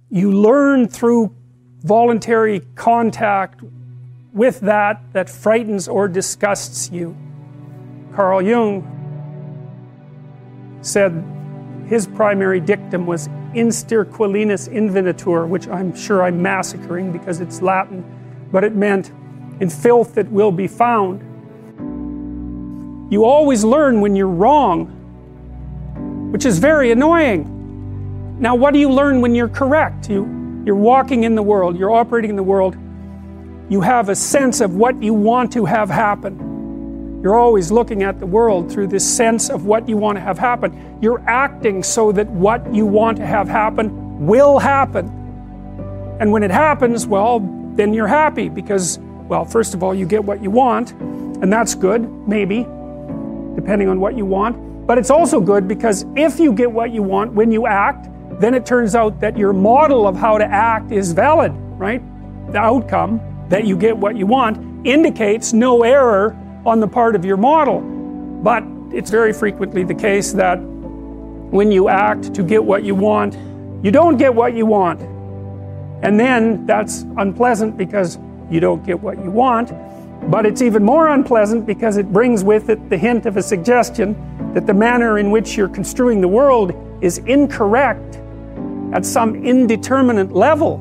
you learn through voluntary contact with that frightens or disgusts you. Carl Jung said his primary dictum was insterquilinus invenitur, which I'm sure I'm massacring because it's Latin, but it meant in filth it will be found. You always learn when you're wrong, which is very annoying. Now, what do you learn when you're correct? You're walking in the world, you're operating in the world, you have a sense of what you want to have happen. You're always looking at the world through this sense of what you want to have happen. You're acting so that what you want to have happen will happen. And when it happens, well, then you're happy because, well, first of all, you get what you want, and that's good, maybe, depending on what you want. But it's also good because if you get what you want when you act, then it turns out that your model of how to act is valid, right? The outcome, that you get what you want, indicates no error on the part of your model. But it's very frequently the case that when you act to get what you want, you don't get what you want. And then that's unpleasant because you don't get what you want. But it's even more unpleasant because it brings with it the hint of a suggestion that the manner in which you're construing the world is incorrect at some indeterminate level.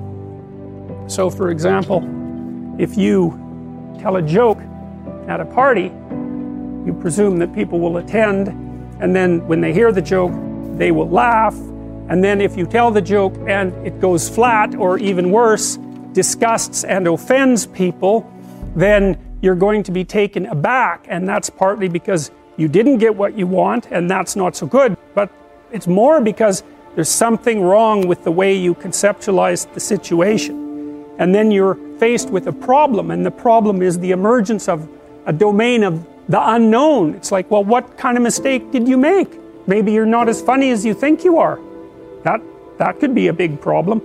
So, for example, if you tell a joke at a party, you presume that people will attend, and then when they hear the joke, they will laugh, and then if you tell the joke and it goes flat, or even worse, disgusts and offends people, then you're going to be taken aback, and that's partly because you didn't get what you want, and that's not so good, but it's more because there's something wrong with the way you conceptualize the situation. And then you're faced with a problem, and the problem is the emergence of a domain of the unknown. It's like, well, what kind of mistake did you make? Maybe you're not as funny as you think you are. That could be a big problem.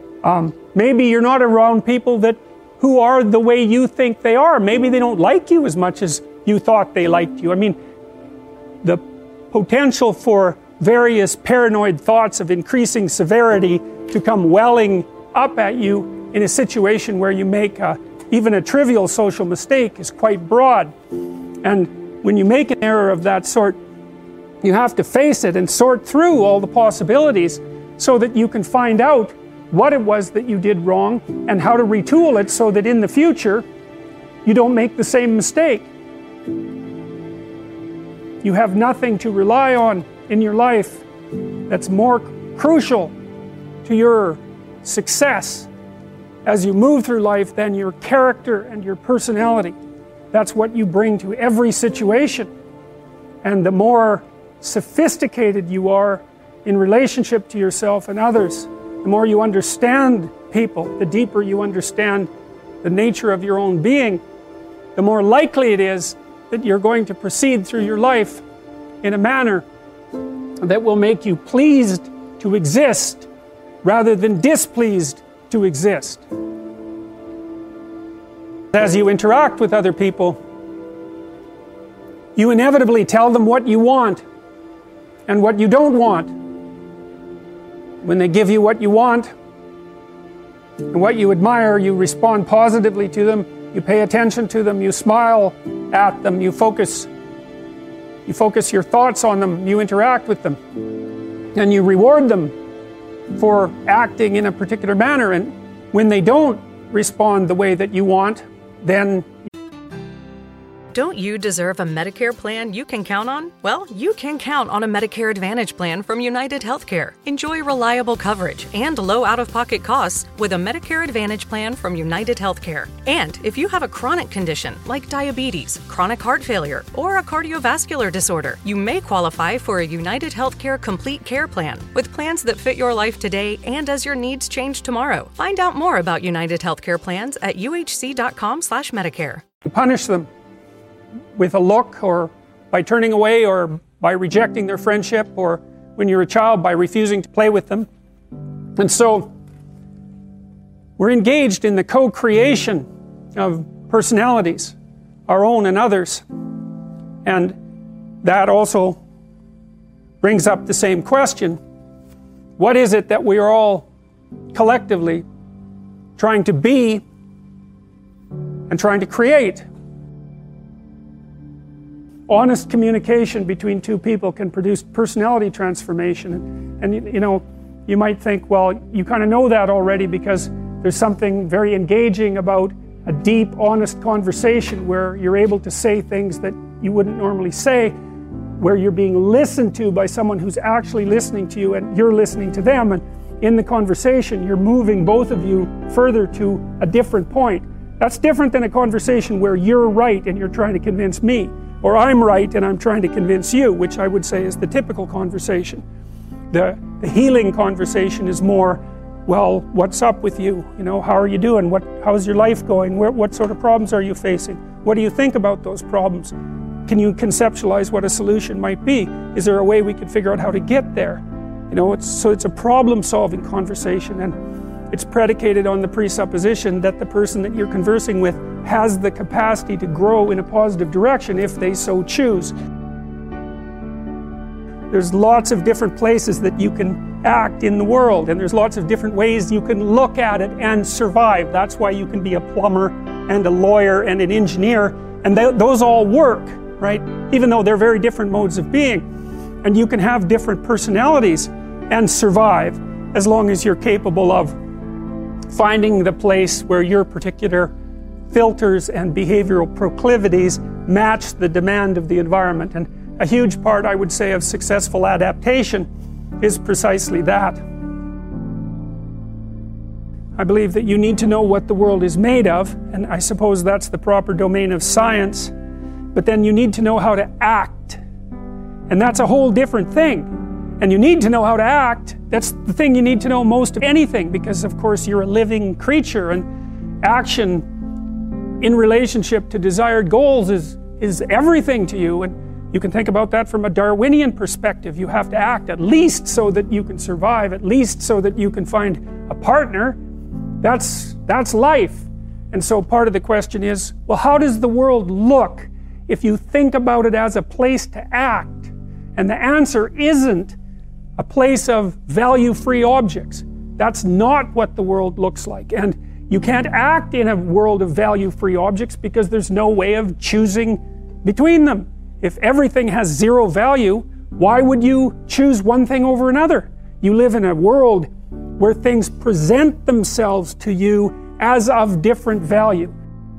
Maybe you're not around people who are the way you think they are. Maybe they don't like you as much as you thought they liked you. I mean, the potential for various paranoid thoughts of increasing severity to come welling up at you in a situation where you make even a trivial social mistake is quite broad. And when you make an error of that sort, you have to face it and sort through all the possibilities so that you can find out what it was that you did wrong and how to retool it so that in the future you don't make the same mistake. You have nothing to rely on in your life that's more crucial to your success as you move through life than your character and your personality. That's what you bring to every situation. And the more sophisticated you are in relationship to yourself and others, the more you understand people, the deeper you understand the nature of your own being, the more likely it is that you're going to proceed through your life in a manner that will make you pleased to exist rather than displeased to exist. As you interact with other people, you inevitably tell them what you want and what you don't want. When they give you what you want and what you admire, you respond positively to them, you pay attention to them, you smile at them, you focus your thoughts on them, you interact with them, and you reward them for acting in a particular manner. And when they don't respond the way that you want, then... Don't you deserve a Medicare plan you can count on? Well, you can count on a Medicare Advantage plan from United Healthcare. Enjoy reliable coverage and low out-of-pocket costs with a Medicare Advantage plan from United Healthcare. And if you have a chronic condition like diabetes, chronic heart failure, or a cardiovascular disorder, you may qualify for a United Healthcare Complete Care Plan with plans that fit your life today and as your needs change tomorrow. Find out more about United Healthcare plans at uhc.com/Medicare. You punish them with a look, or by turning away, or by rejecting their friendship, or when you're a child by refusing to play with them. And so we're engaged in the co-creation of personalities, our own and others. And that also brings up the same question. What is it that we are all collectively trying to be and trying to create. Honest communication between two people can produce personality transformation. And you know, you might think, well, you kind of know that already because there's something very engaging about a deep, honest conversation where you're able to say things that you wouldn't normally say, where you're being listened to by someone who's actually listening to you and you're listening to them, and in the conversation you're moving both of you further to a different point. That's different than a conversation where you're right and you're trying to convince me, or I'm right and I'm trying to convince you, which I would say is the typical conversation. The healing conversation is more, well, what's up with you? You know, how are you doing? How's your life going? What sort of problems are you facing? What do you think about those problems? Can you conceptualize what a solution might be? Is there a way we could figure out how to get there? You know, it's a problem-solving conversation, and it's predicated on the presupposition that the person that you're conversing with has the capacity to grow in a positive direction if they so choose. There's lots of different places that you can act in the world, and there's lots of different ways you can look at it and survive. That's why you can be a plumber and a lawyer and an engineer, and those all work, right? Even though they're very different modes of being. And you can have different personalities and survive as long as you're capable of finding the place where your particular filters and behavioral proclivities match the demand of the environment. And a huge part, I would say, of successful adaptation is precisely that. I believe that you need to know what the world is made of, and I suppose that's the proper domain of science, but then you need to know how to act. And that's a whole different thing. And you need to know how to act. That's the thing you need to know most of anything, because of course you're a living creature, and action in relationship to desired goals is everything to you. And you can think about that from a Darwinian perspective. You have to act at least so that you can survive, at least so that you can find a partner. That's life. And so part of the question is, well, how does the world look if you think about it as a place to act? And the answer isn't a place of value-free objects. That's not what the world looks like. And you can't act in a world of value-free objects because there's no way of choosing between them. If everything has zero value, why would you choose one thing over another? You live in a world where things present themselves to you as of different value.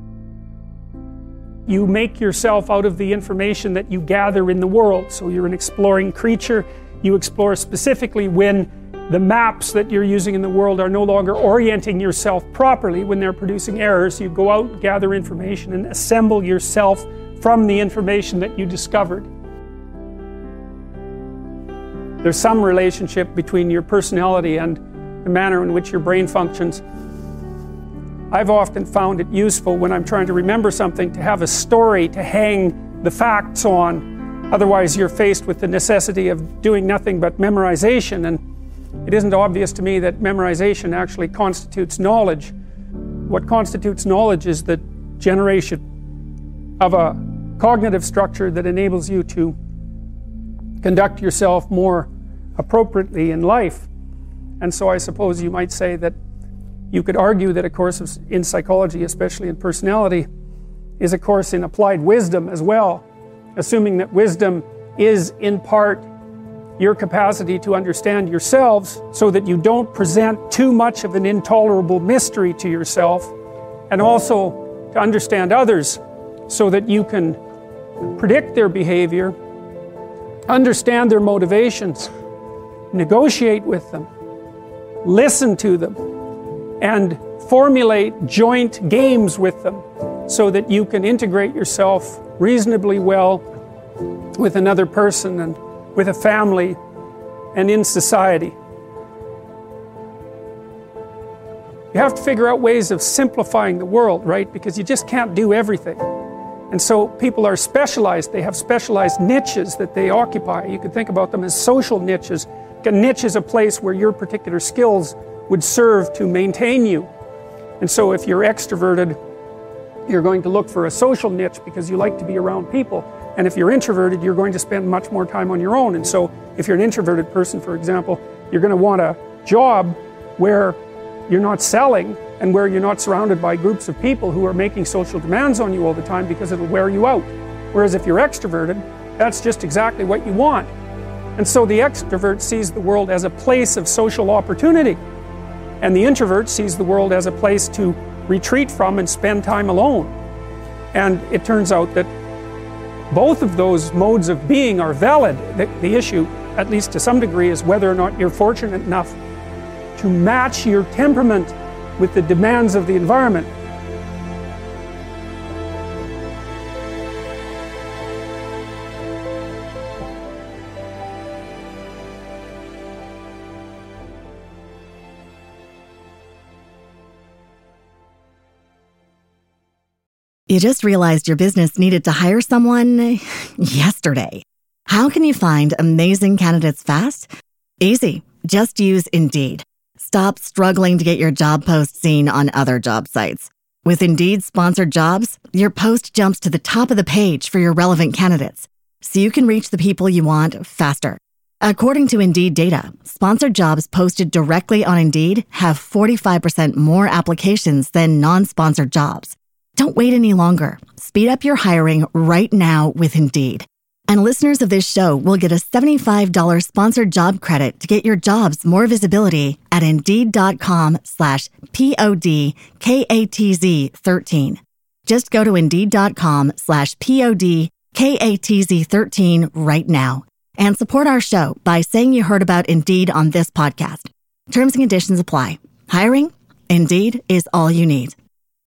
You make yourself out of the information that you gather in the world. So you're an exploring creature. You explore specifically when the maps that you're using in the world are no longer orienting yourself properly, when they're producing errors. You go out, gather information, and assemble yourself from the information that you discovered. There's some relationship between your personality and the manner in which your brain functions. I've often found it useful when I'm trying to remember something to have a story to hang the facts on. Otherwise you're faced with the necessity of doing nothing but memorization, and it isn't obvious to me that memorization actually constitutes knowledge. What constitutes knowledge is the generation of a cognitive structure that enables you to conduct yourself more appropriately in life. And so I suppose you might say that you could argue that a course in psychology, especially in personality, is a course in applied wisdom as well, assuming that wisdom is in part your capacity to understand yourselves so that you don't present too much of an intolerable mystery to yourself, and also to understand others so that you can predict their behavior, understand their motivations, negotiate with them, listen to them, and formulate joint games with them so that you can integrate yourself reasonably well with another person and with a family and in society. You have to figure out ways of simplifying the world, right? Because you just can't do everything. And so people are specialized. They have specialized niches that they occupy. You could think about them as social niches. A niche is a place where your particular skills would serve to maintain you. And so if you're extroverted, you're going to look for a social niche because you like to be around people. And if you're introverted, you're going to spend much more time on your own. And so if you're an introverted person, for example, you're going to want a job where you're not selling and where you're not surrounded by groups of people who are making social demands on you all the time, because it'll wear you out. Whereas if you're extroverted, that's just exactly what you want. And so the extrovert sees the world as a place of social opportunity, and the introvert sees the world as a place to retreat from and spend time alone. And it turns out that both of those modes of being are valid. The issue, at least to some degree, is whether or not you're fortunate enough to match your temperament with the demands of the environment. You just realized your business needed to hire someone yesterday. How can you find amazing candidates fast? Easy. Just use Indeed. Stop struggling to get your job post seen on other job sites. With Indeed sponsored jobs, your post jumps to the top of the page for your relevant candidates, so you can reach the people you want faster. According to Indeed data, sponsored jobs posted directly on Indeed have 45% more applications than non-sponsored jobs. Don't wait any longer. Speed up your hiring right now with Indeed. And listeners of this show will get a $75 sponsored job credit to get your jobs more visibility at Indeed.com/PODKATZ13. Just go to Indeed.com/PODKATZ13 right now and support our show by saying you heard about Indeed on this podcast. Terms and conditions apply. Hiring? Indeed is all you need.